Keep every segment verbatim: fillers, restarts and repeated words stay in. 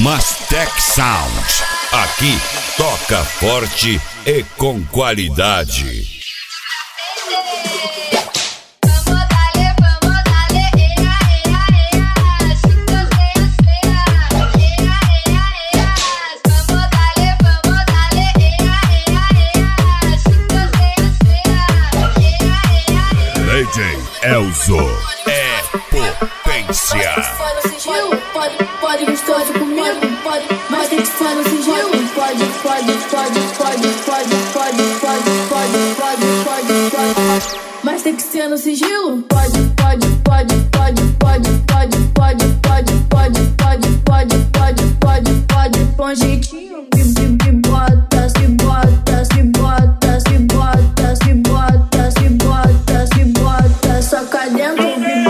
Mastec Sound. Aqui toca forte e com qualidade. D J Elzo é potência. Pode, pode gostoso comigo, pode, mas tem que ser no sigilo. Pode, pode, pode, pode, pode, pode, pode, pode, pode, pode, pode, mas tem que ser no sigilo. Pode, pode, pode, pode, pode, pode, pode, pode, pode, pode, pode, pode, pode, pode, com jeitinho. Se bota, se bota, se bota, se bota, se bota, se bota, se bota, só cá dentro.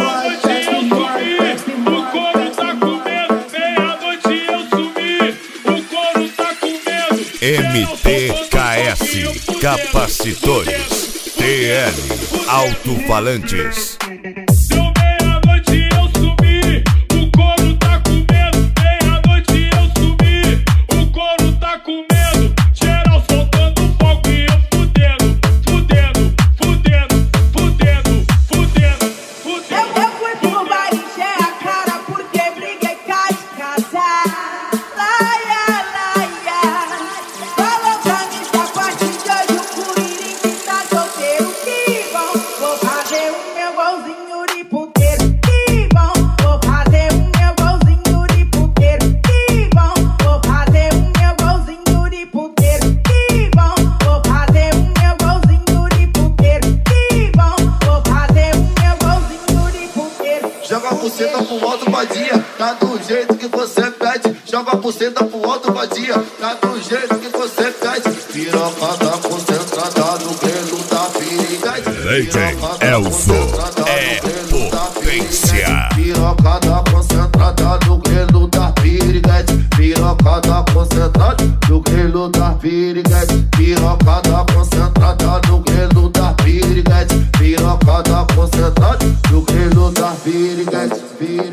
M T K S Capacitores, T L Alto-Falantes. Deu meia-noite eu sumi, o couro tá com medo. Meia-noite eu sumi, o couro tá com medo. Geral soltando fogo e eu fudendo, fudendo, fudendo, fudendo, fudendo, fudendo. Eu, eu fui pro bar e encher a cara porque briguei cá de casa. Laia, laia. Falou pra mim que a partir de hoje o Curirim tá solteiro. Que bom, vou fazer o meu golzinho de puteiro. Que bom, vou fazer o meu golzinho de puteiro. Que bom, vou fazer o meu golzinho de puteiro. Que bom, vou fazer o meu golzinho de puteiro. Que bom, vou fazer o meu golzinho de puteiro. Joga a buceta pro alto, vadia, tá do jeito que você pede. Joga a buceta pro alto, vadia, tá do jeito que você pede. Piroca tá concentrada no grelo da piriguete. D J Elzo é potência. Piroca tá concentrada no grelo da piriguete. Piroca tá concentrada no grelo da piriguete. Piroca tá concentrada no grelo da piriguete. Piroca tá concentrada no grelo da piriguete.